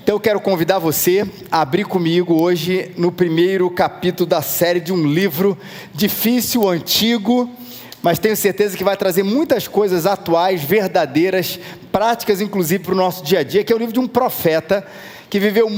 Então eu quero convidar você a abrir comigo hoje no primeiro capítulo da série de um livro difícil, antigo, mas tenho certeza que vai trazer muitas coisas atuais, verdadeiras, práticas inclusive para o nosso dia a dia, que é o livro de um profeta que viveu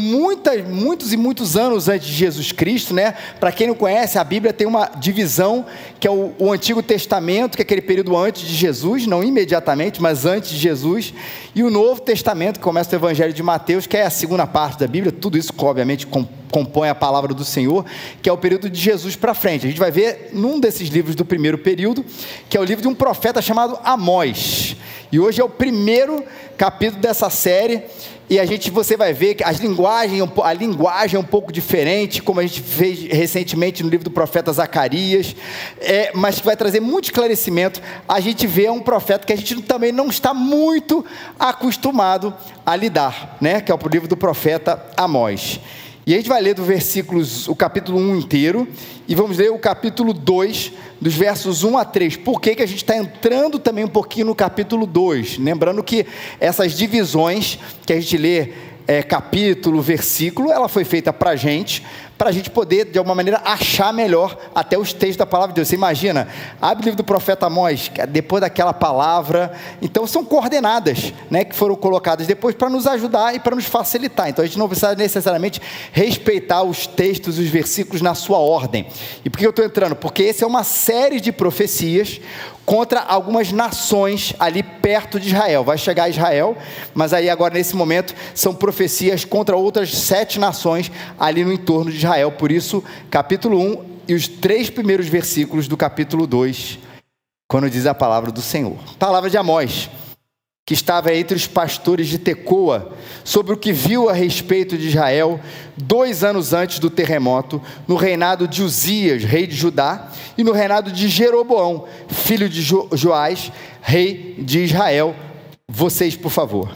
muitos anos antes de Jesus Cristo, né? Para quem não conhece, a Bíblia tem uma divisão, que é o Antigo Testamento, que é aquele período antes de Jesus, não imediatamente, mas antes de Jesus, e o Novo Testamento, que começa o Evangelho de Mateus, que é a segunda parte da Bíblia, tudo isso obviamente compõe a palavra do Senhor, que é o período de Jesus para frente. A gente vai ver num desses livros do primeiro período, que é o livro de um profeta chamado Amós, e hoje é o primeiro capítulo dessa série, e você vai ver que a linguagem é um pouco diferente, como a gente fez recentemente no livro do profeta Zacarias, mas que vai trazer muito esclarecimento. A gente vê um profeta que a gente também não está muito acostumado a lidar, né? Que é o livro do profeta Amós. E a gente vai ler o capítulo 1 inteiro, e vamos ler o capítulo 2, dos versos 1 a 3. Por que a gente está entrando também um pouquinho no capítulo 2? Lembrando que essas divisões que a gente lê, capítulo, versículo, ela foi feita para a gente poder, de alguma maneira, achar melhor até os textos da palavra de Deus. Você imagina, abre o livro do profeta Amós, depois daquela palavra, então são coordenadas, né, que foram colocadas depois para nos ajudar e para nos facilitar. Então a gente não precisa necessariamente respeitar os textos, os versículos na sua ordem. E por que eu estou entrando? Porque essa é uma série de profecias contra algumas nações ali perto de Israel. Vai chegar a Israel, mas aí agora nesse momento são profecias contra outras 7 nações ali no entorno de Israel. Por isso, capítulo 1 e os 3 primeiros versículos do capítulo 2, quando diz a palavra do Senhor. Palavra de Amós, que estava entre os pastores de Tecoa, sobre o que viu a respeito de Israel 2 anos antes do terremoto, no reinado de Uzias, rei de Judá, e no reinado de Jeroboão, filho de Joás, rei de Israel. Vocês, por favor.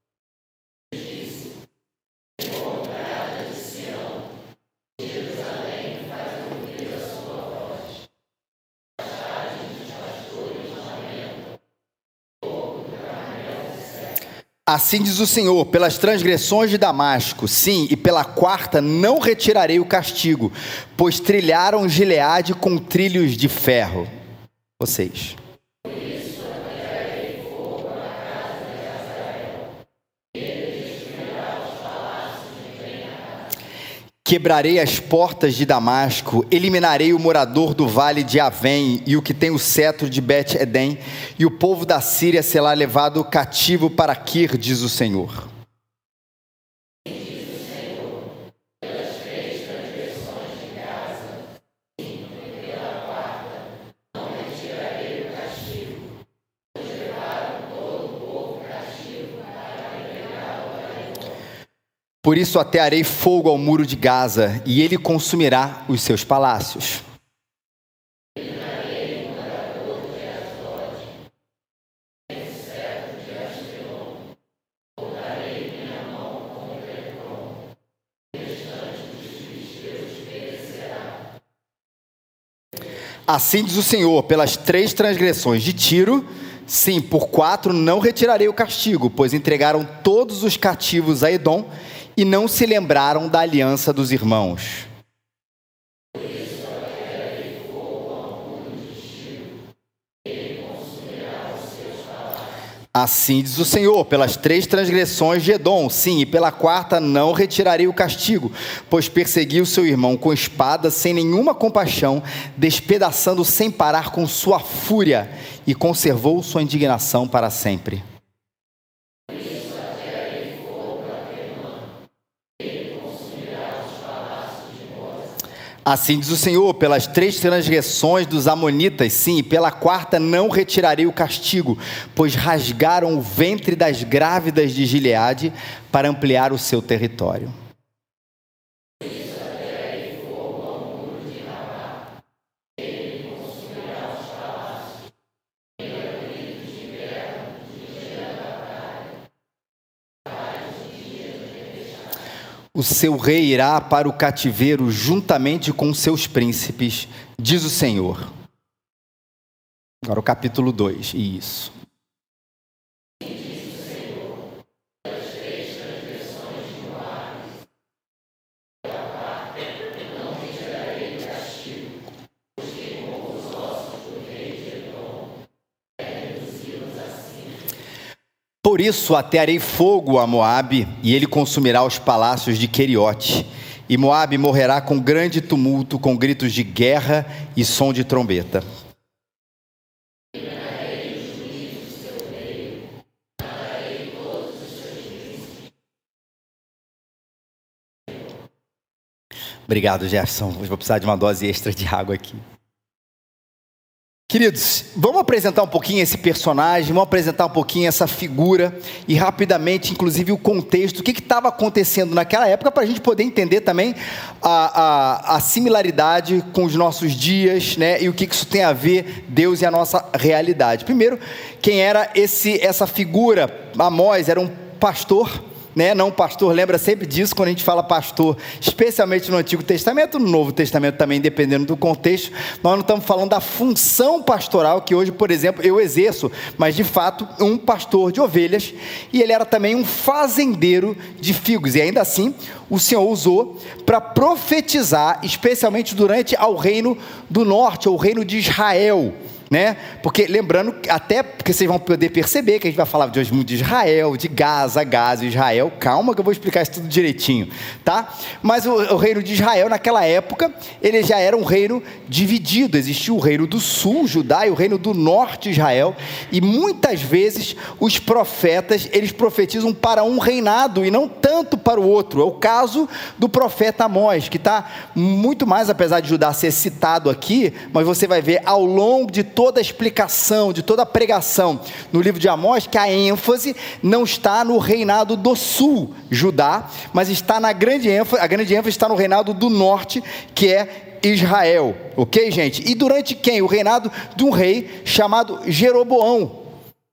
Assim diz o Senhor: pelas transgressões de Damasco, sim, e pela quarta não retirarei o castigo, pois trilharam Gileade com trilhos de ferro. Vocês. Por isso atirarei fogo na casa de Israel, e ele destruirá os palácios de Ben-Hadad. Quebrarei as portas de Damasco, eliminarei o morador do vale de Avém e o que tem o cetro de Bet-Edém, e o povo da Síria será levado cativo para Quir, diz o Senhor. Por isso atearei fogo ao muro de Gaza, e ele consumirá os seus palácios. Assim diz o Senhor: pelas 3 transgressões de Tiro, sim, por 4 não retirarei o castigo, pois entregaram todos os cativos a Edom, e não se lembraram da aliança dos irmãos. Por isso atearei fogo ao muro de Tiro, ele consumirá os seus palácios. Assim diz o Senhor: pelas 3 transgressões de Edom, sim, e pela quarta não retirarei o castigo, pois perseguiu seu irmão com espada, sem nenhuma compaixão, despedaçando sem parar com sua fúria, e conservou sua indignação para sempre. Assim diz o Senhor: pelas 3 transgressões dos amonitas, sim, e pela quarta não retirarei o castigo, pois rasgaram o ventre das grávidas de Gileade para ampliar o seu território. O seu rei irá para o cativeiro juntamente com seus príncipes, diz o Senhor. Agora o capítulo 2, isso. Por isso atearei fogo a Moabe, e ele consumirá os palácios de Queriote. E Moabe morrerá com grande tumulto, com gritos de guerra e som de trombeta. Obrigado, Gerson. Vou precisar de uma dose extra de água aqui. Queridos, vamos apresentar um pouquinho esse personagem, vamos apresentar um pouquinho essa figura e rapidamente, inclusive, o contexto, o que estava acontecendo naquela época, para a gente poder entender também a similaridade com os nossos dias, né? E o que isso tem a ver, Deus e a nossa realidade. Primeiro, quem era essa figura? Amós era um pastor, né? Não pastor, lembra sempre disso quando a gente fala pastor, especialmente no Antigo Testamento, no Novo Testamento também, dependendo do contexto. Nós não estamos falando da função pastoral que hoje, por exemplo, eu exerço, mas de fato um pastor de ovelhas, e ele era também um fazendeiro de figos, e ainda assim o Senhor usou para profetizar, especialmente durante ao reino do norte, ao reino de Israel, né? Porque lembrando, até porque vocês vão poder perceber que a gente vai falar de hoje muito de Israel, de Gaza, Israel, calma que eu vou explicar isso tudo direitinho, tá? Mas o reino de Israel naquela época, ele já era um reino dividido, existia o reino do sul, Judá, e o reino do norte, Israel, e muitas vezes os profetas, eles profetizam para um reinado e não tanto para o outro. É o caso do profeta Amós, que está muito mais, apesar de Judá ser citado aqui, mas você vai ver ao longo de toda a explicação, de toda a pregação no livro de Amós, que a ênfase não está no reinado do sul, Judá, mas está na grande ênfase, a grande ênfase está no reinado do norte, que é Israel, ok, gente? E durante quem? O reinado de um rei chamado Jeroboão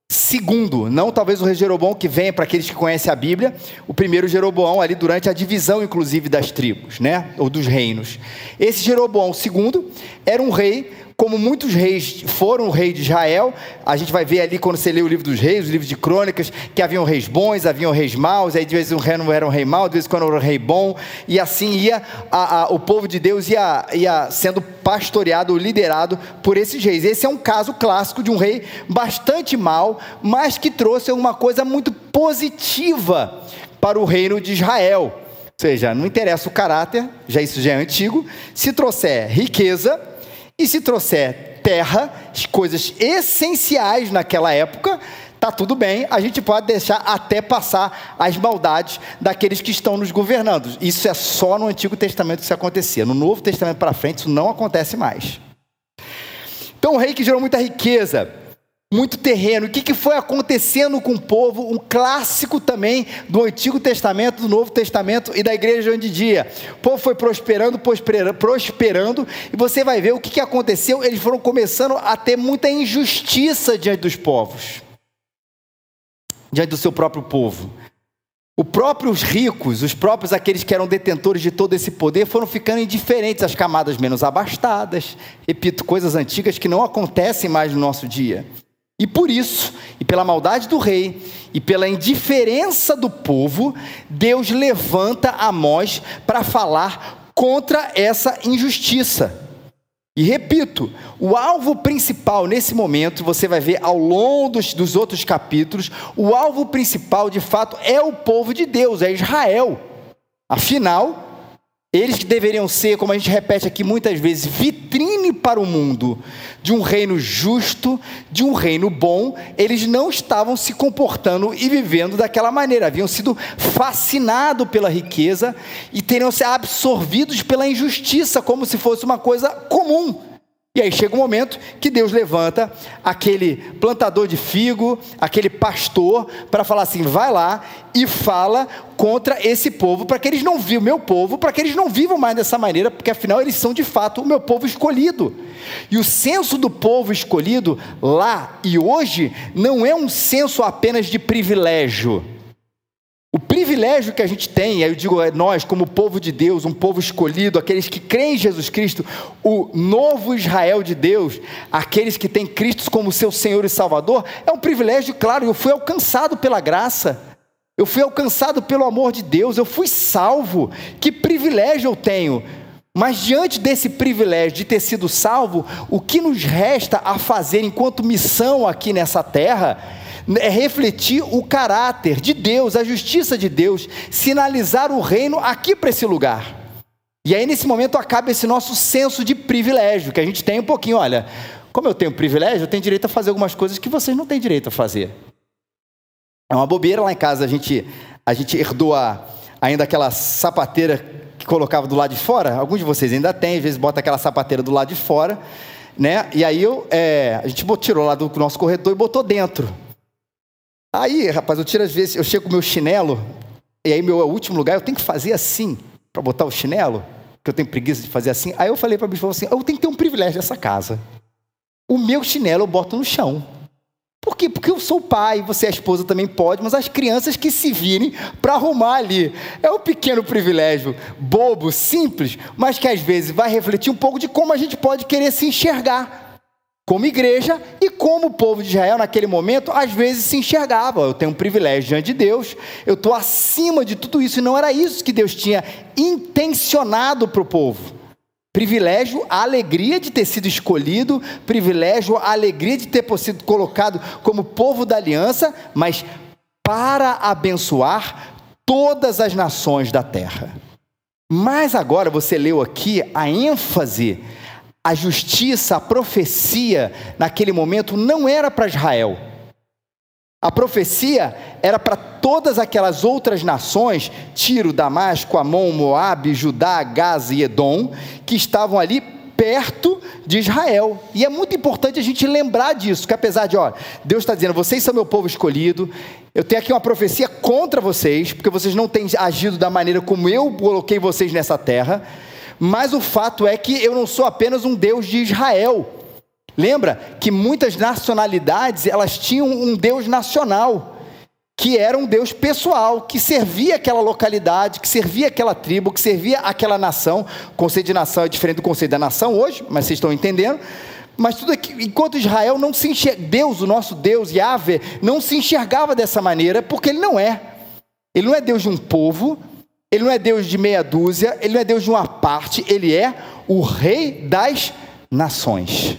II, não talvez o rei Jeroboão que vem para aqueles que conhecem a Bíblia, o primeiro Jeroboão ali durante a divisão inclusive das tribos, né? Ou dos reinos. Esse Jeroboão II era um rei, como muitos reis foram o rei de Israel. A gente vai ver ali quando você lê o livro dos reis, o livro de crônicas, que haviam reis bons, haviam reis maus, aí de vez em quando era um rei mau, de vez em quando era um rei bom, e assim ia o povo de Deus ia sendo pastoreado, liderado por esses reis. Esse é um caso clássico de um rei bastante mau, mas que trouxe uma coisa muito positiva para o reino de Israel. Ou seja, não interessa o caráter, isso já é antigo, se trouxer riqueza, e se trouxer terra, coisas essenciais naquela época, está tudo bem, a gente pode deixar até passar as maldades daqueles que estão nos governando. Isso é só no Antigo Testamento que isso acontecia. No Novo Testamento para frente isso não acontece mais. Então o rei que gerou muita riqueza, muito terreno, o que foi acontecendo com o povo? Um clássico também do Antigo Testamento, do Novo Testamento e da igreja hoje em dia. O povo foi prosperando, e você vai ver o que aconteceu. Eles foram começando a ter muita injustiça diante dos povos, diante do seu próprio povo. Os próprios ricos, os próprios aqueles que eram detentores de todo esse poder, foram ficando indiferentes às camadas menos abastadas. Repito, coisas antigas que não acontecem mais no nosso dia. E por isso, e pela maldade do rei, e pela indiferença do povo, Deus levanta Amós para falar contra essa injustiça. E repito, o alvo principal nesse momento, você vai ver ao longo dos outros capítulos, o alvo principal de fato é o povo de Deus, é Israel. Afinal, eles que deveriam ser, como a gente repete aqui muitas vezes, vitrine para o mundo, de um reino justo, de um reino bom, eles não estavam se comportando e vivendo daquela maneira, haviam sido fascinados pela riqueza e teriam sido absorvidos pela injustiça, como se fosse uma coisa comum. E aí chega um momento que Deus levanta aquele plantador de figo, aquele pastor, para falar assim, vai lá e fala contra esse povo, para que eles não vivam, meu povo, para que eles não vivam mais dessa maneira, porque afinal eles são de fato o meu povo escolhido. E o censo do povo escolhido lá e hoje não é um censo apenas de privilégio. O privilégio que a gente tem, eu digo nós como povo de Deus, um povo escolhido, aqueles que creem em Jesus Cristo, o novo Israel de Deus, aqueles que têm Cristo como seu Senhor e Salvador, é um privilégio, claro, eu fui alcançado pela graça, eu fui alcançado pelo amor de Deus, eu fui salvo, que privilégio eu tenho? Mas diante desse privilégio de ter sido salvo, o que nos resta a fazer enquanto missão aqui nessa terra, é refletir o caráter de Deus, a justiça de Deus, sinalizar o reino aqui para esse lugar. E aí nesse momento acaba esse nosso senso de privilégio, que a gente tem um pouquinho, olha, como eu tenho privilégio, eu tenho direito a fazer algumas coisas que vocês não têm direito a fazer. É uma bobeira. Lá em casa a gente herdou ainda aquela sapateira que colocava do lado de fora. Alguns de vocês ainda têm, às vezes bota aquela sapateira do lado de fora, né? E aí a gente tirou lá do nosso corredor e botou dentro. Aí, rapaz, eu tiro às vezes, eu chego com o meu chinelo, e aí meu último lugar, eu tenho que fazer assim, para botar o chinelo, que eu tenho preguiça de fazer assim. Aí eu falei para a bicha assim, eu tenho que ter um privilégio nessa casa. O meu chinelo eu boto no chão. Por quê? Porque eu sou o pai, você, a esposa, também pode, mas as crianças que se virem para arrumar ali. É um pequeno privilégio, bobo, simples, mas que às vezes vai refletir um pouco de como a gente pode querer se enxergar como igreja e como o povo de Israel naquele momento às vezes se enxergava. Eu tenho um privilégio diante de Deus, eu estou acima de tudo isso, e não era isso que Deus tinha intencionado para o povo. Privilégio, a alegria de ter sido escolhido, privilégio, a alegria de ter sido colocado como povo da aliança, mas para abençoar todas as nações da terra. Mas agora você leu aqui a ênfase, a justiça, a profecia naquele momento não era para Israel. A profecia era para todas aquelas outras nações, Tiro, Damasco, Amon, Moabe, Judá, Gaza e Edom, que estavam ali perto de Israel. E é muito importante a gente lembrar disso, que apesar de, Deus está dizendo, vocês são meu povo escolhido, eu tenho aqui uma profecia contra vocês, porque vocês não têm agido da maneira como eu coloquei vocês nessa terra, mas o fato é que eu não sou apenas um Deus de Israel. Lembra que muitas nacionalidades, elas tinham um Deus nacional, que era um Deus pessoal, que servia aquela localidade, que servia aquela tribo, que servia aquela nação. O conceito de nação é diferente do conceito da nação hoje, mas vocês estão entendendo. Mas tudo aqui, enquanto Israel não se enxerga, Deus, o nosso Deus, Yahvé, não se enxergava dessa maneira, porque Ele não é. Ele não é Deus de um povo, Ele não é Deus de meia dúzia, Ele não é Deus de uma parte, Ele é o Rei das nações.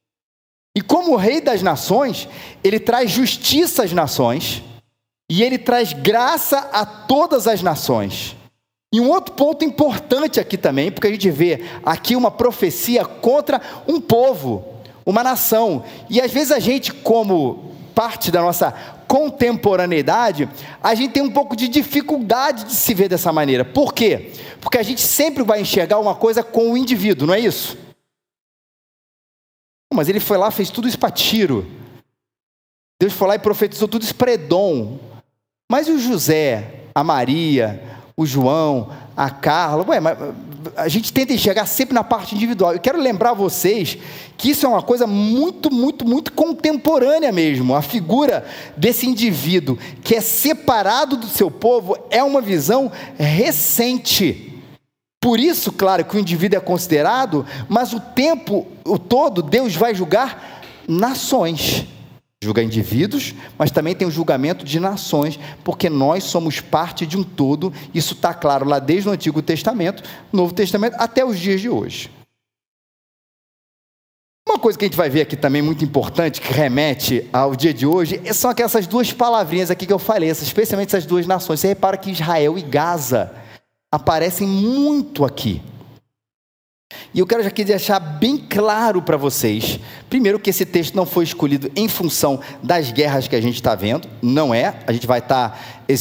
E como Rei das nações, Ele traz justiça às nações, e Ele traz graça a todas as nações. E um outro ponto importante aqui também, porque a gente vê aqui uma profecia contra um povo, uma nação, e às vezes a gente, como parte da nossa contemporaneidade, a gente tem um pouco de dificuldade de se ver dessa maneira. Por quê? Porque a gente sempre vai enxergar uma coisa com o indivíduo, não é isso? Mas ele foi lá, fez tudo isso para Tiro. Deus foi lá e profetizou tudo isso para Edom. Mas o José, a Maria, o João, a Carla, mas a gente tenta enxergar sempre na parte individual. Eu quero lembrar vocês que isso é uma coisa muito, muito, muito contemporânea mesmo. A figura desse indivíduo que é separado do seu povo é uma visão recente. Por isso, claro, que o indivíduo é considerado, mas o tempo todo Deus vai julgar nações. Julga indivíduos, mas também tem o julgamento de nações, porque nós somos parte de um todo. Isso está claro lá desde o Antigo Testamento, Novo Testamento, até os dias de hoje. Uma coisa que a gente vai ver aqui também muito importante, que remete ao dia de hoje, são essas duas palavrinhas aqui que eu falei, especialmente essas duas nações. Você repara que Israel e Gaza aparecem muito aqui. E eu quero já aqui deixar bem claro para vocês, primeiro, que esse texto não foi escolhido em função das guerras que a gente está vendo, não é, a gente vai estar,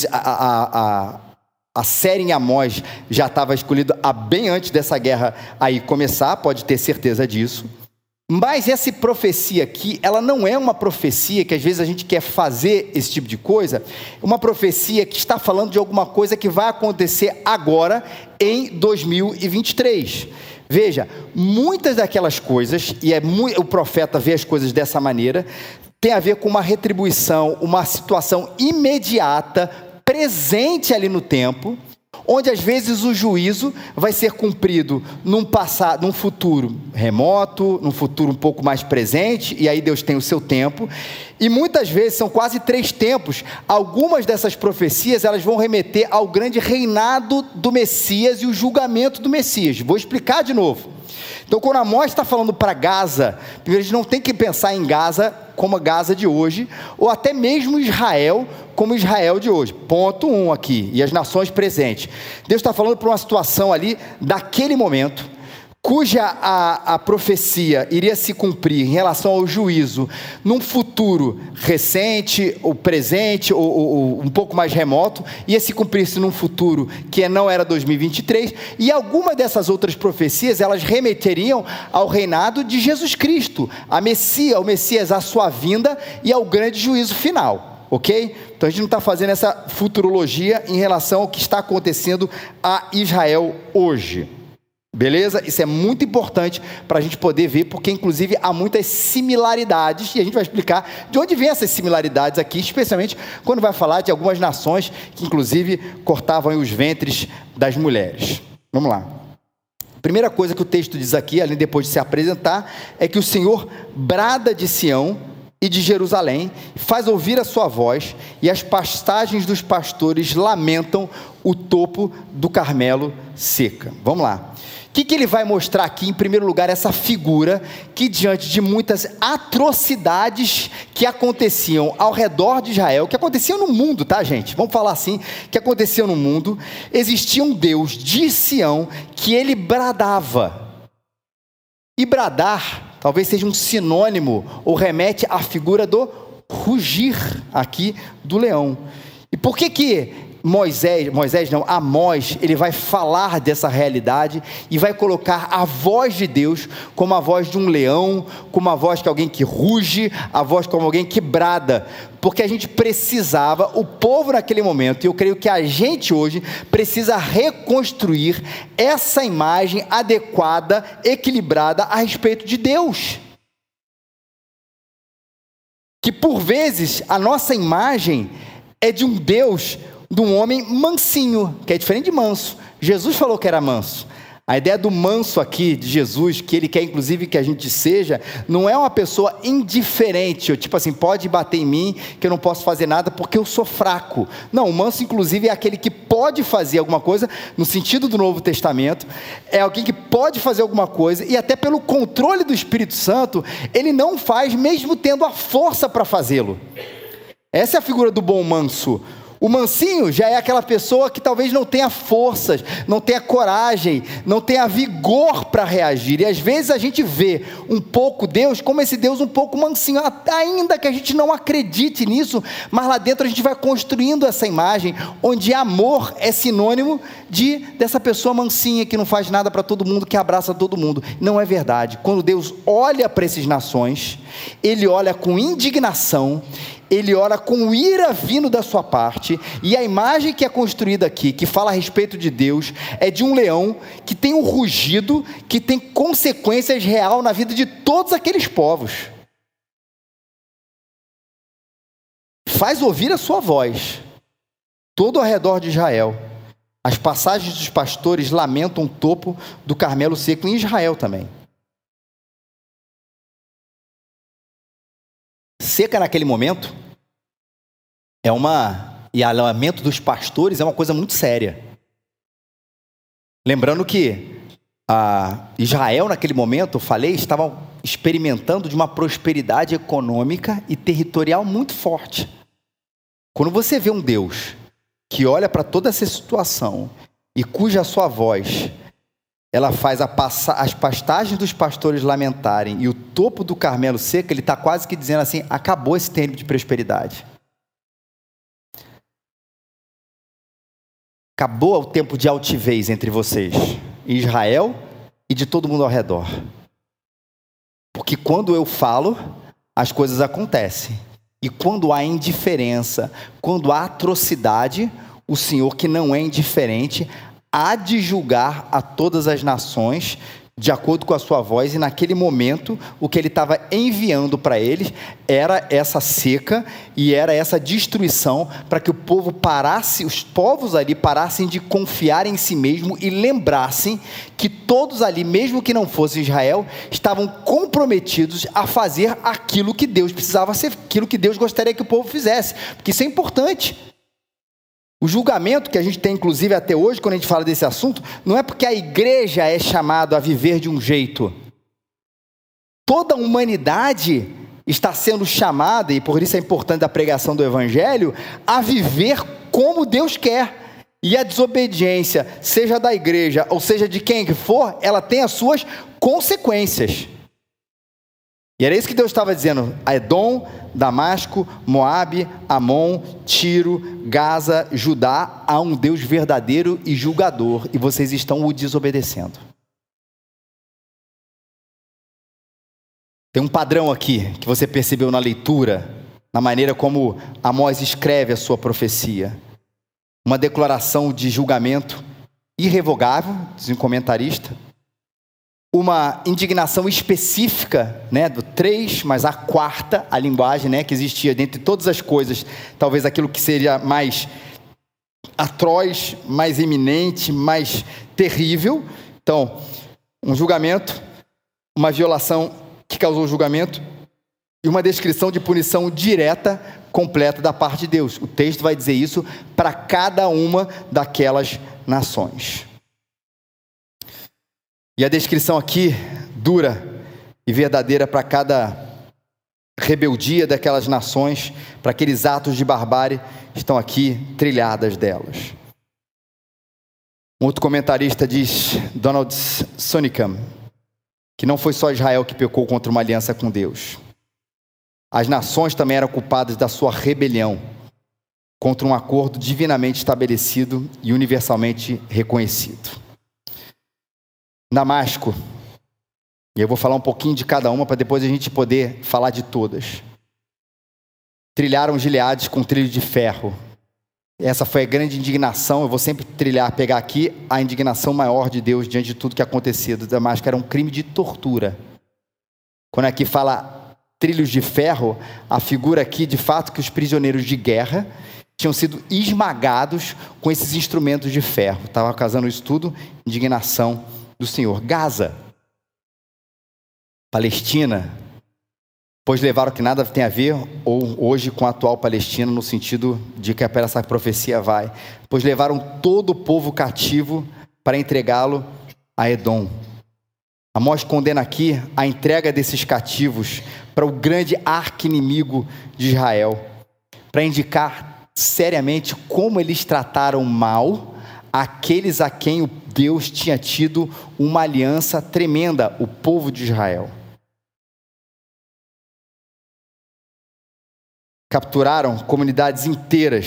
a série em Amós já estava escolhida bem antes dessa guerra aí começar, pode ter certeza disso. Mas essa profecia aqui, ela não é uma profecia que às vezes a gente quer fazer esse tipo de coisa, uma profecia que está falando de alguma coisa que vai acontecer agora em 2023. Veja, muitas daquelas coisas, e o profeta vê as coisas dessa maneira, tem a ver com uma retribuição, uma situação imediata, presente ali no tempo, onde às vezes o juízo vai ser cumprido num futuro remoto, num futuro um pouco mais presente, e aí Deus tem o seu tempo, e muitas vezes são quase 3 tempos. Algumas dessas profecias, elas vão remeter ao grande reinado do Messias e o julgamento do Messias. Vou explicar de novo. Então, quando Amós está falando para Gaza, primeiro a gente não tem que pensar em Gaza como a Gaza de hoje, ou até mesmo Israel, como Israel de hoje. Ponto 1 aqui, e as nações presentes. Deus está falando para uma situação ali, daquele momento, cuja a profecia iria se cumprir em relação ao juízo num futuro recente, ou presente, ou um pouco mais remoto, ia se cumprir-se num futuro que não era 2023, e alguma dessas outras profecias, elas remeteriam ao reinado de Jesus Cristo, ao Messias, à sua vinda e ao grande juízo final, ok? Então a gente não está fazendo essa futurologia em relação ao que está acontecendo a Israel hoje. Beleza? Isso é muito importante para a gente poder ver, porque inclusive há muitas similaridades, e a gente vai explicar de onde vêm essas similaridades aqui, especialmente quando vai falar de algumas nações que inclusive cortavam os ventres das mulheres. Vamos lá. Primeira coisa que o texto diz aqui, além depois de se apresentar, é que o Senhor brada de Sião e de Jerusalém, faz ouvir a sua voz, e as pastagens dos pastores lamentam o topo do Carmelo seca. Vamos lá. O que ele vai mostrar aqui? Em primeiro lugar, essa figura que, diante de muitas atrocidades que aconteciam ao redor de Israel, que aconteciam no mundo, tá, gente? Vamos falar assim, que aconteciam no mundo, existia um Deus de Sião que ele bradava. E bradar talvez seja um sinônimo, ou remete à figura do rugir aqui do leão. E por que Amós, ele vai falar dessa realidade e vai colocar a voz de Deus como a voz de um leão, como a voz de alguém que ruge, a voz como alguém que brada, porque a gente precisava, o povo naquele momento, e eu creio que a gente hoje precisa reconstruir essa imagem adequada, equilibrada a respeito de Deus. Que por vezes a nossa imagem é de um Deus, de um homem mansinho, que é diferente de manso. Jesus falou que era manso. A ideia do manso aqui, de Jesus, que ele quer inclusive que a gente seja, não é uma pessoa indiferente, ou tipo assim, pode bater em mim, que eu não posso fazer nada porque eu sou fraco. Não, o manso inclusive é aquele que pode fazer alguma coisa, no sentido do Novo Testamento, é alguém que pode fazer alguma coisa, e até pelo controle do Espírito Santo, ele não faz, mesmo tendo a força para fazê-lo. Essa é a figura do bom manso. O mansinho já é aquela pessoa que talvez não tenha forças, não tenha coragem, não tenha vigor para reagir. E às vezes a gente vê um pouco Deus como esse Deus um pouco mansinho, ainda que a gente não acredite nisso, mas lá dentro a gente vai construindo essa imagem, onde amor é sinônimo dessa pessoa mansinha que não faz nada para todo mundo, que abraça todo mundo. Não é verdade. Quando Deus olha para essas nações, Ele olha com indignação, Ele olha com ira vindo da sua parte, e a imagem que é construída aqui, que fala a respeito de Deus, é de um leão que tem um rugido, que tem consequências reais na vida de todos aqueles povos. Faz ouvir a sua voz, todo ao redor de Israel. As passagens dos pastores lamentam o topo do Carmelo seco, em Israel também. Seca naquele momento e o lamento dos pastores é uma coisa muito séria. Lembrando que Israel naquele momento, eu falei, estava experimentando de uma prosperidade econômica e territorial muito forte. Quando você vê um Deus que olha para toda essa situação e cuja sua voz ela faz as pastagens dos pastores lamentarem e o topo do Carmelo seco, ele está quase que dizendo assim, acabou esse tempo de prosperidade. Acabou o tempo de altivez entre vocês, Israel e de todo mundo ao redor. Porque quando eu falo, as coisas acontecem. E quando há indiferença, quando há atrocidade, o Senhor, que não é indiferente, há de julgar a todas as nações de acordo com a sua voz, e naquele momento o que ele estava enviando para eles era essa seca e era essa destruição, para que o povo parasse, os povos ali parassem de confiar em si mesmo e lembrassem que todos ali, mesmo que não fosse Israel, estavam comprometidos a fazer aquilo que Deus precisava ser, aquilo que Deus gostaria que o povo fizesse, porque isso é importante. O julgamento que a gente tem, inclusive, até hoje, quando a gente fala desse assunto, não é porque a igreja é chamada a viver de um jeito. Toda a humanidade está sendo chamada, e por isso é importante a pregação do Evangelho, a viver como Deus quer. E a desobediência, seja da igreja ou seja de quem que for, ela tem as suas consequências. E era isso que Deus estava dizendo: a Edom, Damasco, Moabe, Amon, Tiro, Gaza, Judá, há um Deus verdadeiro e julgador, e vocês estão o desobedecendo. Tem um padrão aqui que você percebeu na leitura, na maneira como Amós escreve a sua profecia. Uma declaração de julgamento irrevogável, diz um comentarista. Uma indignação específica, do 3, mas a quarta, a linguagem, que existia dentre todas as coisas, talvez aquilo que seria mais atroz, mais iminente, mais terrível. Então, um julgamento, uma violação que causou julgamento e uma descrição de punição direta, completa da parte de Deus. O texto vai dizer isso para cada uma daquelas nações. E a descrição aqui, dura e verdadeira para cada rebeldia daquelas nações, para aqueles atos de barbárie, estão aqui trilhadas delas. Um outro comentarista diz, Donald Sonnekham, que não foi só Israel que pecou contra uma aliança com Deus. As nações também eram culpadas da sua rebelião contra um acordo divinamente estabelecido e universalmente reconhecido. Damasco, e eu vou falar um pouquinho de cada uma para depois a gente poder falar de todas. Trilharam Gileade com trilho de ferro. Essa foi a grande indignação. Eu vou sempre pegar aqui a indignação maior de Deus diante de tudo que acontecido. Damasco era um crime de tortura. Quando aqui fala trilhos de ferro, a figura aqui de fato que os prisioneiros de guerra tinham sido esmagados com esses instrumentos de ferro. Estava causando isso tudo, indignação do Senhor. Gaza, Palestina, pois levaram que nada tem a ver, ou hoje com a atual Palestina, no sentido de que essa profecia vai, pois levaram todo o povo cativo para entregá-lo a Edom. Amós condena aqui a entrega desses cativos para o grande arqui-inimigo de Israel, para indicar seriamente como eles trataram mal aqueles a quem o Deus tinha tido uma aliança tremenda, o povo de Israel. Capturaram comunidades inteiras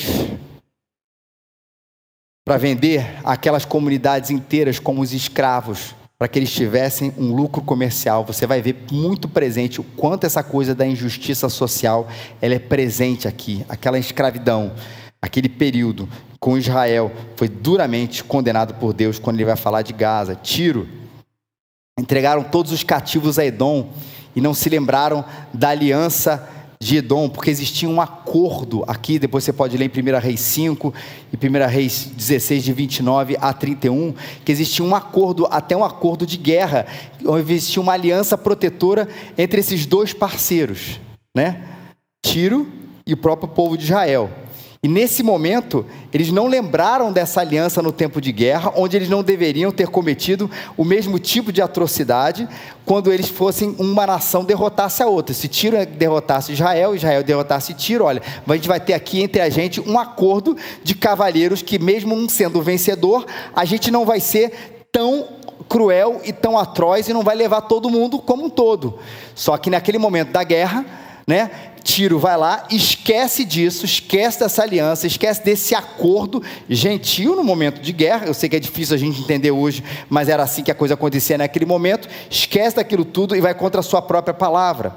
para vender aquelas comunidades inteiras como os escravos, para que eles tivessem um lucro comercial. Você vai ver muito presente o quanto essa coisa da injustiça social ela é presente aqui. Aquela escravidão, aquele período com Israel foi duramente condenado por Deus quando ele vai falar de Gaza. Tiro, entregaram todos os cativos a Edom e não se lembraram da aliança de Edom, porque existia um acordo aqui, depois você pode ler em 1 Reis 5 e 1 Reis 16, de 29 a 31, que existia um acordo, até um acordo de guerra, onde existia uma aliança protetora entre esses dois parceiros, Tiro e o próprio povo de Israel. E nesse momento, eles não lembraram dessa aliança no tempo de guerra, onde eles não deveriam ter cometido o mesmo tipo de atrocidade quando eles fossem uma nação derrotasse a outra. Se Tiro derrotasse Israel, Israel derrotasse Tiro, olha, a gente vai ter aqui entre a gente um acordo de cavalheiros que mesmo um sendo vencedor, a gente não vai ser tão cruel e tão atroz e não vai levar todo mundo como um todo. Só que naquele momento da guerra, Tiro vai lá, esquece disso, esquece dessa aliança, esquece desse acordo gentil no momento de guerra. Eu sei que é difícil a gente entender hoje, mas era assim que a coisa acontecia naquele momento. Esquece daquilo tudo e vai contra a sua própria palavra.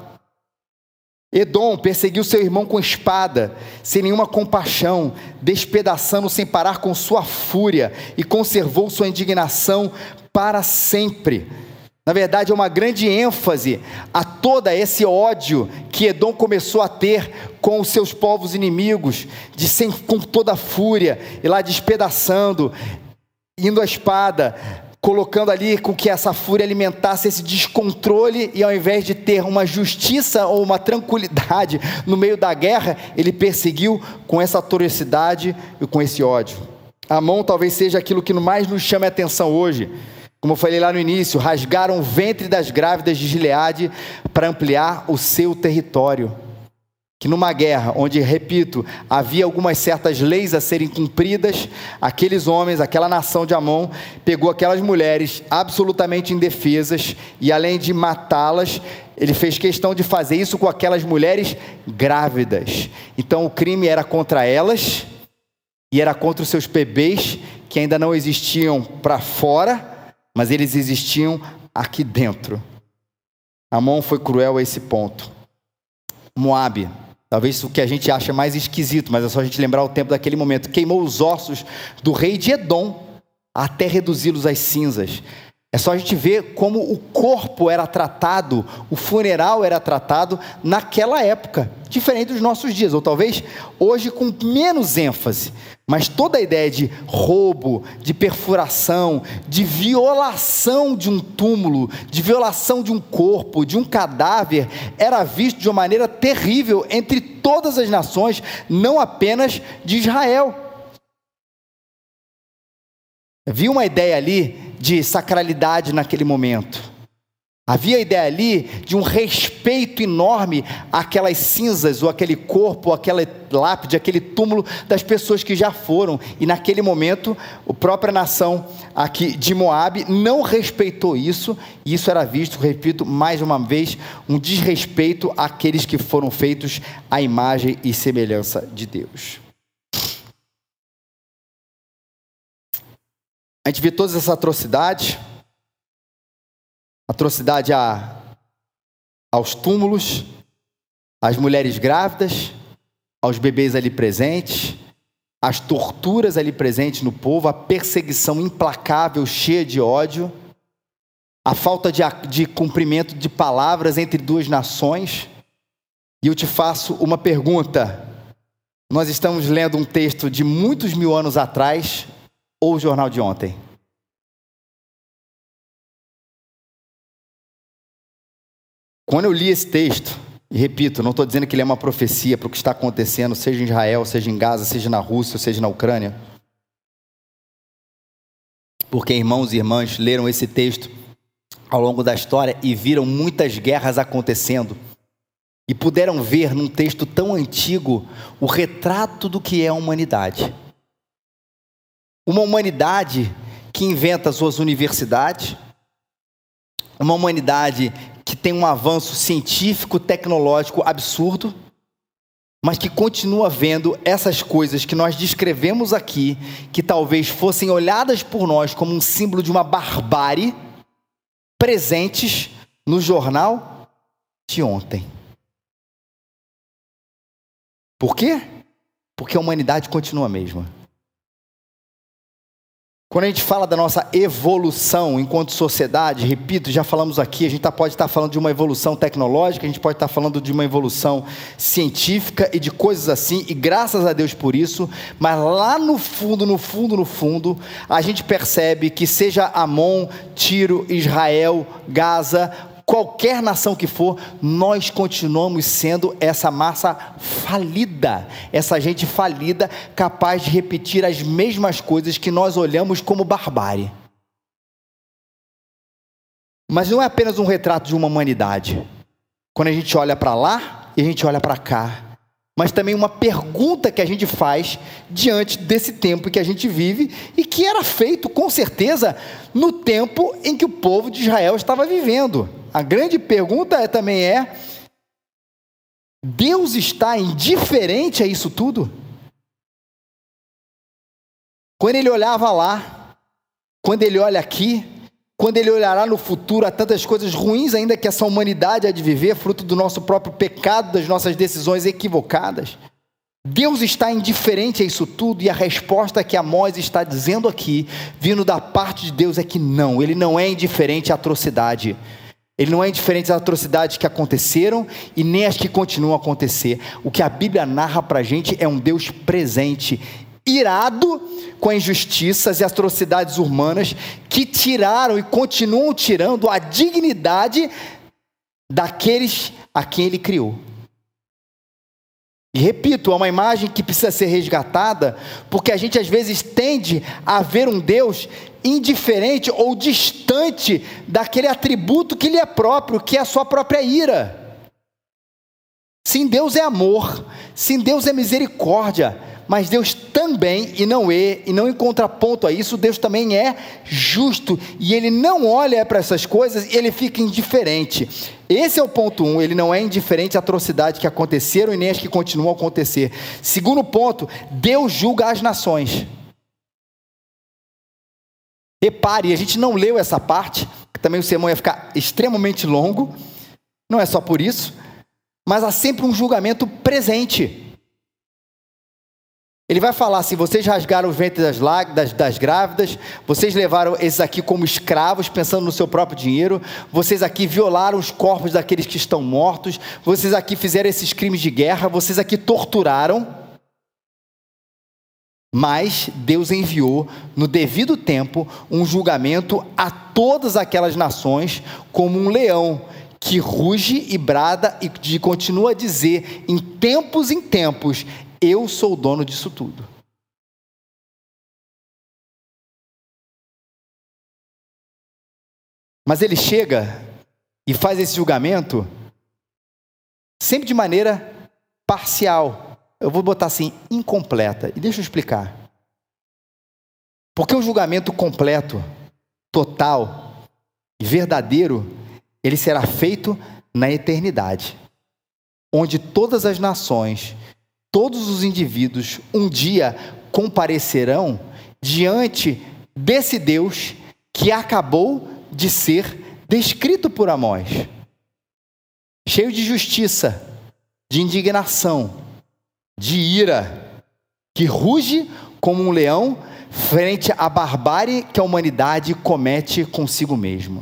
Edom perseguiu seu irmão com espada, sem nenhuma compaixão, despedaçando sem parar com sua fúria, e conservou sua indignação para sempre. Na verdade, é uma grande ênfase a todo esse ódio que Edom começou a ter com os seus povos inimigos, com toda a fúria, e lá despedaçando, indo à espada, colocando ali com que essa fúria alimentasse esse descontrole, e ao invés de ter uma justiça ou uma tranquilidade no meio da guerra, ele perseguiu com essa atrocidade e com esse ódio. Amon talvez seja aquilo que mais nos chama a atenção hoje. Como eu falei lá no início, rasgaram o ventre das grávidas de Gileade para ampliar o seu território. Que numa guerra, onde, repito, havia algumas certas leis a serem cumpridas, aqueles homens, aquela nação de Amon, pegou aquelas mulheres absolutamente indefesas e, além de matá-las, ele fez questão de fazer isso com aquelas mulheres grávidas. Então o crime era contra elas e era contra os seus bebês, que ainda não existiam para fora, mas eles existiam aqui dentro. Amon foi cruel a esse ponto. Moabe, talvez o que a gente acha mais esquisito, mas é só a gente lembrar o tempo daquele momento, queimou os ossos do rei de Edom até reduzi-los às cinzas. É só a gente ver como o corpo era tratado, o funeral era tratado naquela época, diferente dos nossos dias, ou talvez hoje com menos ênfase, mas toda a ideia de roubo, de perfuração, de violação de um túmulo, de violação de um corpo, de um cadáver, era visto de uma maneira terrível entre todas as nações, não apenas de Israel. Havia uma ideia ali de sacralidade naquele momento. Havia a ideia ali de um respeito enorme àquelas cinzas, ou aquele corpo, ou aquela lápide, aquele túmulo das pessoas que já foram. E naquele momento, a própria nação aqui de Moabe não respeitou isso, e isso era visto, repito, mais uma vez, um desrespeito àqueles que foram feitos à imagem e semelhança de Deus. A gente vê todas essas atrocidades, aos túmulos, às mulheres grávidas, aos bebês ali presentes, as torturas ali presentes no povo, a perseguição implacável, cheia de ódio, a falta de cumprimento de palavras entre duas nações. E eu te faço uma pergunta: nós estamos lendo um texto de muitos mil anos atrás, ou o jornal de ontem? Quando eu li esse texto, e repito, não estou dizendo que ele é uma profecia para o que está acontecendo, seja em Israel, seja em Gaza, seja na Rússia, seja na Ucrânia, porque irmãos e irmãs leram esse texto ao longo da história e viram muitas guerras acontecendo, e puderam ver num texto tão antigo o retrato do que é a humanidade. Uma humanidade que inventa suas universidades, uma humanidade que tem um avanço científico, tecnológico absurdo, mas que continua vendo essas coisas que nós descrevemos aqui, que talvez fossem olhadas por nós como um símbolo de uma barbárie, presentes no jornal de ontem. Por quê? Porque a humanidade continua a mesma. Quando a gente fala da nossa evolução enquanto sociedade, repito, já falamos aqui, a gente pode estar falando de uma evolução tecnológica, a gente pode estar falando de uma evolução científica e de coisas assim, e graças a Deus por isso, mas lá no fundo, a gente percebe que seja Amon, Tiro, Israel, Gaza, qualquer nação que for, nós continuamos sendo essa massa falida, essa gente falida, capaz de repetir as mesmas coisas que nós olhamos como barbárie. Mas não é apenas um retrato de uma humanidade, quando a gente olha para lá e a gente olha para cá, mas também uma pergunta que a gente faz diante desse tempo que a gente vive e que era feito com certeza no tempo em que o povo de Israel estava vivendo. A grande pergunta também é: Deus está indiferente a isso tudo? Quando ele olhava lá, quando ele olha aqui, quando ele olhará no futuro a tantas coisas ruins ainda que essa humanidade há de viver, fruto do nosso próprio pecado, das nossas decisões equivocadas, Deus está indiferente a isso tudo? E a resposta que Amós está dizendo aqui, vindo da parte de Deus, é que não, ele não é indiferente à atrocidade. Ele não é indiferente às atrocidades que aconteceram e nem as que continuam a acontecer. O que a Bíblia narra para a gente é um Deus presente, irado com as injustiças e as atrocidades humanas que tiraram e continuam tirando a dignidade daqueles a quem ele criou. E repito, é uma imagem que precisa ser resgatada, porque a gente às vezes tende a ver um Deus indiferente ou distante daquele atributo que lhe é próprio, que é a sua própria ira. Sim, Deus é amor, sim, Deus é misericórdia, mas Deus também, e não em contraponto a isso, Deus também é justo, e Ele não olha para essas coisas e Ele fica indiferente. Esse é o ponto 1, Ele não é indiferente à atrocidade que aconteceram e nem as que continuam a acontecer. Segundo ponto, Deus julga as nações. Repare, a gente não leu essa parte, que também o sermão ia ficar extremamente longo, não é só por isso, mas há sempre um julgamento presente. Ele vai falar assim: vocês rasgaram o ventre das grávidas, vocês levaram esses aqui como escravos, pensando no seu próprio dinheiro, vocês aqui violaram os corpos daqueles que estão mortos, vocês aqui fizeram esses crimes de guerra, vocês aqui torturaram. Mas Deus enviou, no devido tempo, um julgamento a todas aquelas nações, como um leão que ruge e brada e continua a dizer, em tempos, eu sou o dono disso tudo. Mas ele chega e faz esse julgamento sempre de maneira parcial. Eu vou botar assim, incompleta. E deixa eu explicar. Porque um julgamento completo, total e verdadeiro, ele será feito na eternidade, onde todas as nações, todos os indivíduos, um dia comparecerão diante desse Deus que acabou de ser descrito por Amós, cheio de justiça, de indignação, de ira, que ruge como um leão frente à barbárie que a humanidade comete consigo mesmo.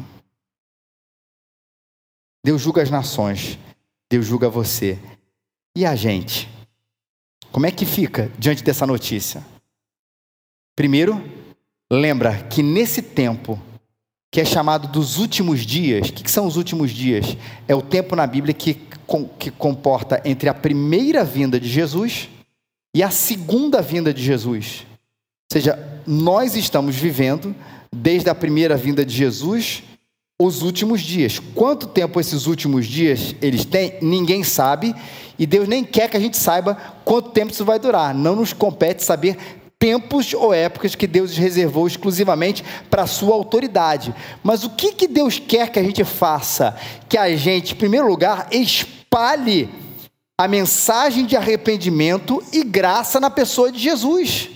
Deus julga as nações, Deus julga você. E a gente? Como é que fica diante dessa notícia? Primeiro, lembra que nesse tempo, que é chamado dos últimos dias, o que são os últimos dias? É o tempo na Bíblia que comporta entre a primeira vinda de Jesus e a segunda vinda de Jesus. Ou seja, nós estamos vivendo, desde a primeira vinda de Jesus, os últimos dias. Quanto tempo esses últimos dias eles têm, ninguém sabe, e Deus nem quer que a gente saiba quanto tempo isso vai durar. Não nos compete saber tempos ou épocas que Deus reservou exclusivamente para a sua autoridade. Mas o que Deus quer que a gente faça? Que a gente, em primeiro lugar, espalhe a mensagem de arrependimento e graça na pessoa de Jesus.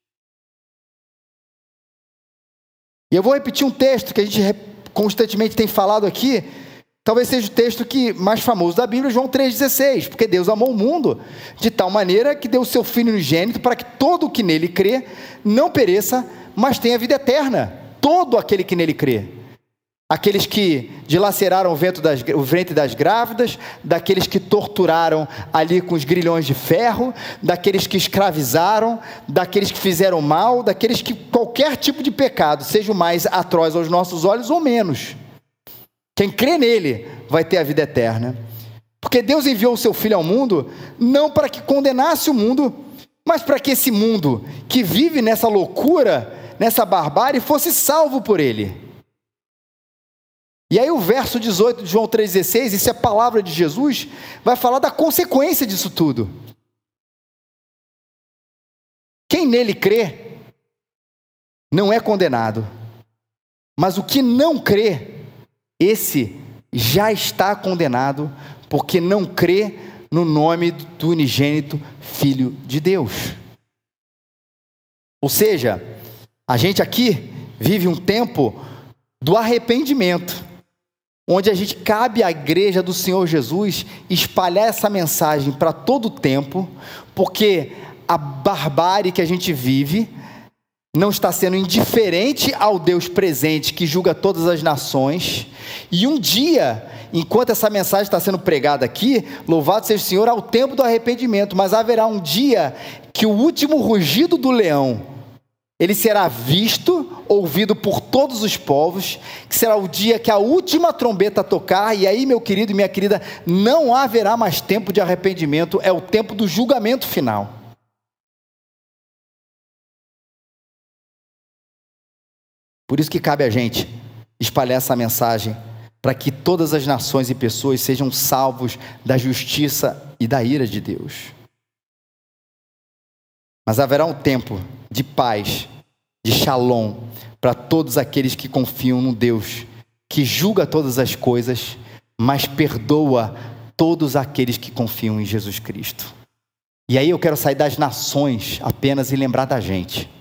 E eu vou repetir um texto que a gente constantemente tem falado aqui, talvez seja o texto mais famoso da Bíblia, João 3,16, porque Deus amou o mundo de tal maneira que deu o seu Filho unigênito para que todo o que nele crê não pereça, mas tenha vida eterna. Todo aquele que nele crê. Aqueles que dilaceraram o ventre das grávidas, daqueles que torturaram ali com os grilhões de ferro, daqueles que escravizaram, daqueles que fizeram mal, daqueles que qualquer tipo de pecado, seja o mais atroz aos nossos olhos ou menos. Quem crê nele vai ter a vida eterna. Porque Deus enviou o seu Filho ao mundo, não para que condenasse o mundo, mas para que esse mundo que vive nessa loucura, nessa barbárie, fosse salvo por ele. E aí o verso 18 de João 3,16, isso é a palavra de Jesus, vai falar da consequência disso tudo. Quem nele crê, não é condenado. Mas o que não crê, esse já está condenado, porque não crê no nome do unigênito Filho de Deus. Ou seja, a gente aqui vive um tempo do arrependimento, onde a gente cabe à igreja do Senhor Jesus espalhar essa mensagem para todo o tempo, porque a barbárie que a gente vive não está sendo indiferente ao Deus presente que julga todas as nações, e um dia, enquanto essa mensagem está sendo pregada aqui, louvado seja o Senhor, ao tempo do arrependimento, mas haverá um dia que o último rugido do leão ele será visto, ouvido por todos os povos, que será o dia que a última trombeta tocar, e aí, meu querido e minha querida, não haverá mais tempo de arrependimento, é o tempo do julgamento final. Por isso que cabe a gente espalhar essa mensagem, para que todas as nações e pessoas sejam salvos da justiça e da ira de Deus. Mas haverá um tempo de paz, de shalom, para todos aqueles que confiam no Deus, que julga todas as coisas, mas perdoa todos aqueles que confiam em Jesus Cristo. E aí eu quero sair das nações apenas e lembrar da gente.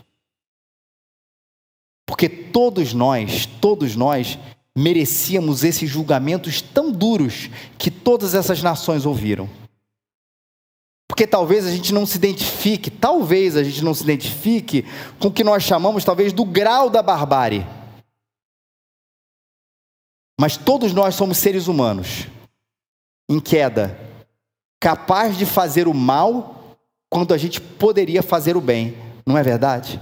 Porque todos nós merecíamos esses julgamentos tão duros que todas essas nações ouviram. Porque talvez a gente não se identifique com o que nós chamamos talvez do grau da barbárie. Mas todos nós somos seres humanos, em queda, capaz de fazer o mal quando a gente poderia fazer o bem, não é verdade?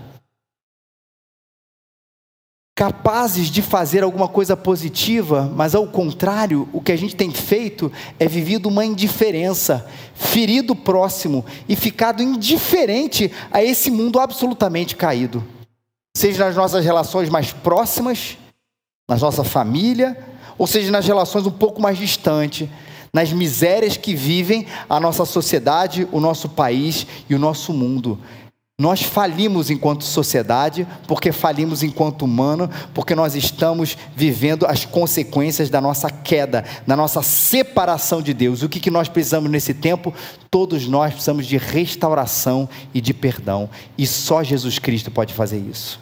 Capazes de fazer alguma coisa positiva, mas ao contrário, o que a gente tem feito é vivido uma indiferença, ferido o próximo e ficado indiferente a esse mundo absolutamente caído. Seja nas nossas relações mais próximas, na nossa família, ou seja nas relações um pouco mais distantes, nas misérias que vivem a nossa sociedade, o nosso país e o nosso mundo. Nós falimos enquanto sociedade, porque falimos enquanto humano, porque nós estamos vivendo as consequências da nossa queda, da nossa separação de Deus. O que nós precisamos nesse tempo? Todos nós precisamos de restauração e de perdão, e só Jesus Cristo pode fazer isso.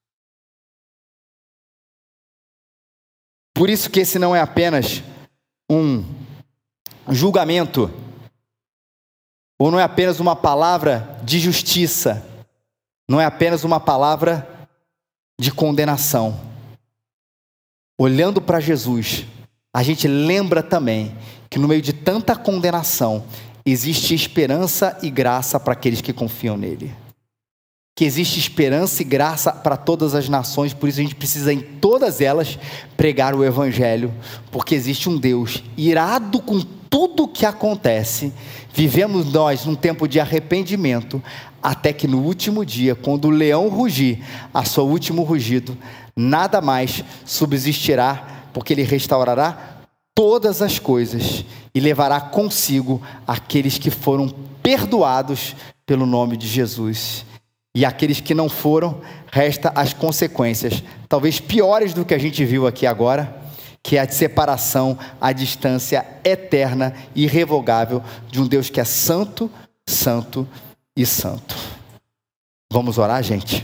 Por isso que esse não é apenas um julgamento, ou não é apenas uma palavra de justiça, não é apenas uma palavra de condenação. Olhando para Jesus, a gente lembra também que no meio de tanta condenação, existe esperança e graça para aqueles que confiam nele. Que existe esperança e graça para todas as nações, por isso a gente precisa em todas elas pregar o Evangelho, porque existe um Deus irado com tudo o que acontece. Vivemos nós num tempo de arrependimento, até que no último dia, quando o leão rugir, a seu último rugido, nada mais subsistirá, porque ele restaurará todas as coisas e levará consigo aqueles que foram perdoados pelo nome de Jesus. E aqueles que não foram, resta as consequências, talvez piores do que a gente viu aqui agora, que é a separação, a distância eterna e irrevogável de um Deus que é santo, santo e santo. Vamos orar, gente?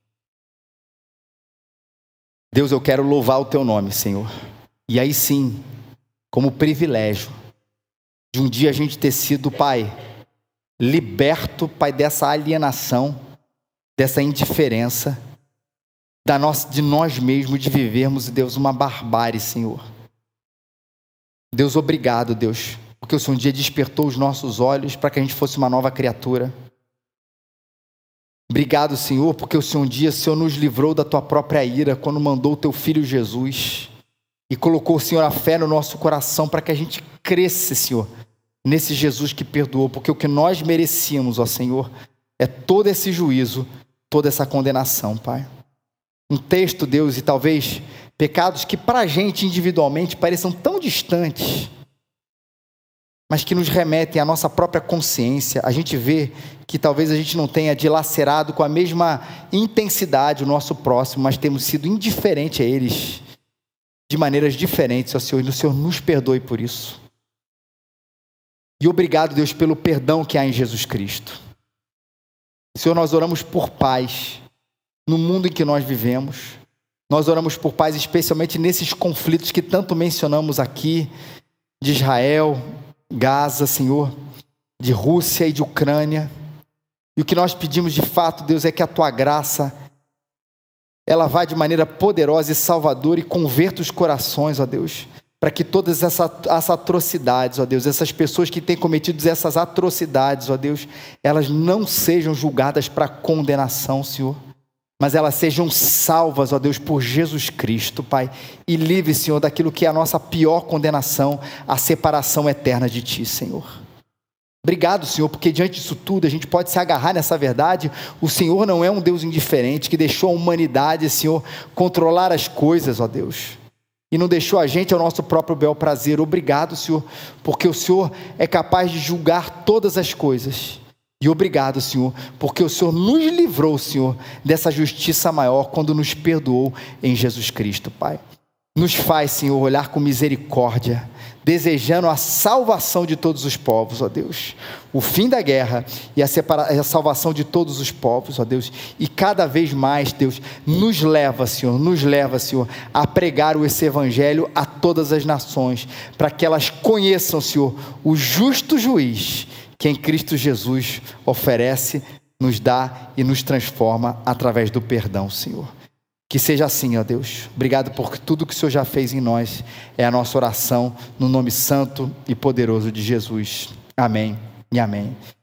Deus, eu quero louvar o teu nome, Senhor. E aí sim, como privilégio de um dia a gente ter sido, Pai, liberto, Pai, dessa alienação, dessa indiferença, de nós mesmos, de vivermos, Deus, uma barbárie, Senhor. Deus, obrigado, Deus, porque o Senhor um dia despertou os nossos olhos para que a gente fosse uma nova criatura. Obrigado, Senhor, porque o Senhor um dia, Senhor, nos livrou da tua própria ira, quando mandou o teu Filho Jesus, e colocou, Senhor, a fé no nosso coração, para que a gente cresça, Senhor, nesse Jesus que perdoou, porque o que nós merecíamos, ó Senhor, é todo esse juízo, toda essa condenação, Pai. Um texto, Deus, e talvez pecados que para a gente individualmente pareçam tão distantes, mas que nos remetem à nossa própria consciência. A gente vê que talvez a gente não tenha dilacerado com a mesma intensidade o nosso próximo, mas temos sido indiferentes a eles, de maneiras diferentes, ó Senhor, e o Senhor nos perdoe por isso. E obrigado, Deus, pelo perdão que há em Jesus Cristo. Senhor, nós oramos por paz no mundo em que nós vivemos. Nós oramos por paz, especialmente nesses conflitos que tanto mencionamos aqui, de Israel, Gaza, Senhor, de Rússia e de Ucrânia. E o que nós pedimos de fato, Deus, é que a tua graça, ela vá de maneira poderosa e salvadora e converta os corações, ó Deus, para que todas essas atrocidades, ó Deus, essas pessoas que têm cometido essas atrocidades, ó Deus, elas não sejam julgadas para condenação, Senhor, mas elas sejam salvas, ó Deus, por Jesus Cristo, Pai, e livre, Senhor, daquilo que é a nossa pior condenação, a separação eterna de Ti, Senhor. Obrigado, Senhor, porque diante disso tudo a gente pode se agarrar nessa verdade. O Senhor não é um Deus indiferente que deixou a humanidade, Senhor, controlar as coisas, ó Deus, e não deixou a gente ao nosso próprio bel prazer. Obrigado, Senhor, porque o Senhor é capaz de julgar todas as coisas. E obrigado, Senhor, porque o Senhor nos livrou, Senhor, dessa justiça maior quando nos perdoou em Jesus Cristo, Pai. Nos faz, Senhor, olhar com misericórdia, desejando a salvação de todos os povos, ó Deus, o fim da guerra e a salvação de todos os povos, ó Deus, e cada vez mais, Deus, nos leva, Senhor, a pregar esse evangelho a todas as nações, para que elas conheçam, Senhor, o justo juiz, que em Cristo Jesus oferece, nos dá e nos transforma através do perdão, Senhor. Que seja assim, ó Deus. Obrigado por tudo que o Senhor já fez em nós. É a nossa oração no nome santo e poderoso de Jesus. Amém e amém.